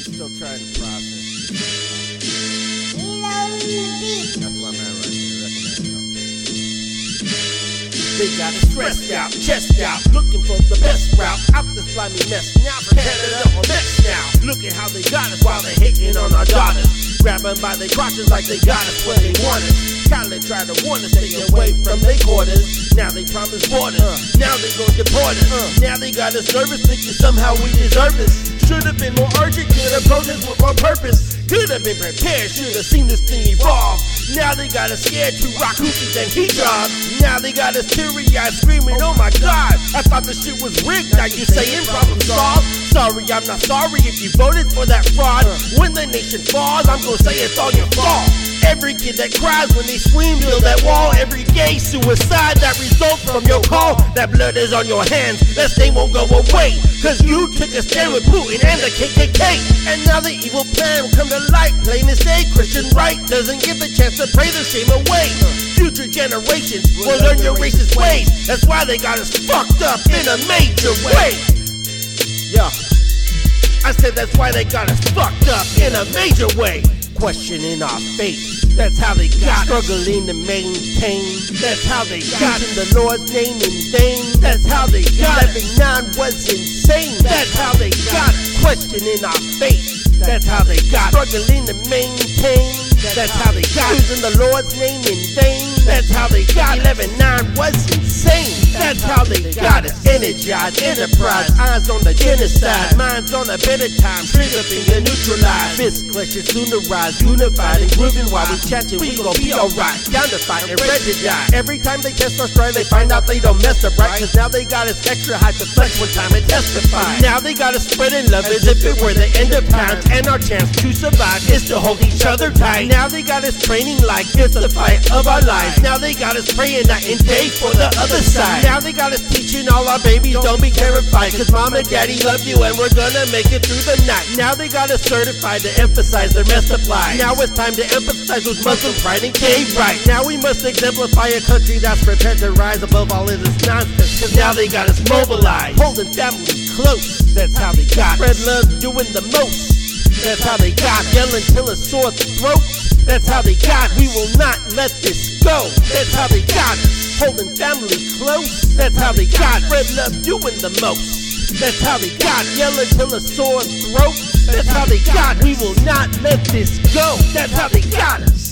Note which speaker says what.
Speaker 1: still trying to process. That's my man right there. Recognize y'all. They got it stressed out, chest out, looking for the best route out this slimy mess. Now for Canada or next now. Look at how they got us while they hating on our daughters. Grabbing by their crotches like they got us where they want us. Kinda try to warn us, stay away from their quarters. Now they promise borders. Now they gon' deport us. Now they got us nervous, thinking somehow we deserve this. Should've been more urgent, could've protest with more purpose. Could've been prepared, should've seen this thing evolve. Now they got us scared to rock hoochies and hijabs. Now they got us teary-eyed screaming, oh my God, I thought the shit was rigged, now you saying problem solved. Sorry, I'm not sorry if you voted for that fraud. When the nation falls, I'm gonna say it's all your fault. Every kid that cries when they scream, build that wall. Every gay suicide that results from your call. That blood is on your hands, that stain won't go away. Cause you took a stand with Putin and the KKK. And now the evil plan will come to light. Plain as day, Christian right doesn't give the chance to pray the shame away. Future generations will learn your racist ways. That's why they got us fucked up in a major way. Yeah, I said that's why they got us fucked up in a major way. Questioning our faith, that's how they got us. Struggling to maintain, that's how they got us. Using the Lord's name in vain, that's how they got us. 11-9 was insane, that's how they got us. Questioning our faith, that's how they got us. Struggling to maintain, that's how they got us. Using the Lord's name in vain, that's how they got us. 11-9 was insane, that's how they got us. Energized enterprise, eyes on the genocide, minds on a better time, trigger finger neutralized. Fist clashes soon to rise, unified and grooving while we chatting, we gon' be alright. Down to fight and ready to die. Every time they test our stride, they find out they don't mess up right. Cause now they got us extra high to flex one time and testify. Now they got us spreading love as if it were the end of times. And our chance to survive is to hold each other tight. Now they got us training like it's the fight of our lives. Now they got us praying night and day for the other side. Now they got us teaching all our babies don't be terrified. Cause mom and daddy love you and we're gonna make it through the night. Now they got us certified to emphasize their messed up lives. Now it's time to emphasize with Muslim pride and gay right. Now we must exemplify a country that's prepared to rise above all of this nonsense. Cause now they got us mobilized, holding family close. That's how they got us. Spread love doing the most. That's how they got us. Yelling till a sore throat. That's how they got us. We will not let this go. That's how they got us. Holding family close. That's how they got us. Spread love doing the most. That's how they got us. Yelling till a sore throat. That's how they got us. We will not let this go. That's how they got us.